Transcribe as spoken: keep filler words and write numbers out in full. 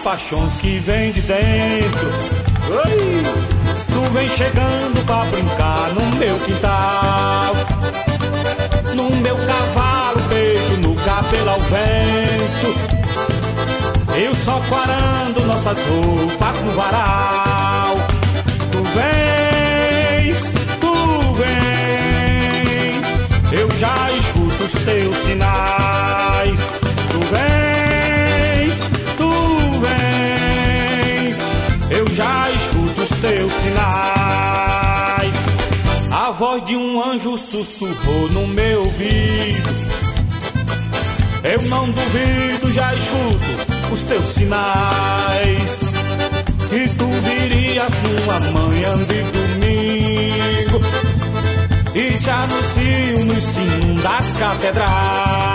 paixões que vem de dentro. Oi! Tu vem chegando pra brincar no meu quintal, no meu cavalo peito, no cabelo ao vento. Eu só quarando nossas roupas no varal. Tu vens, tu vens, eu já escuto os teus sinais. Tu vens, tu vens, eu já escuto os teus sinais. A voz de um anjo sussurrou no meu ouvido. Eu não duvido, já escuto os teus sinais. E tu virias numa manhã de domingo e te anuncio nos sinos das catedrais.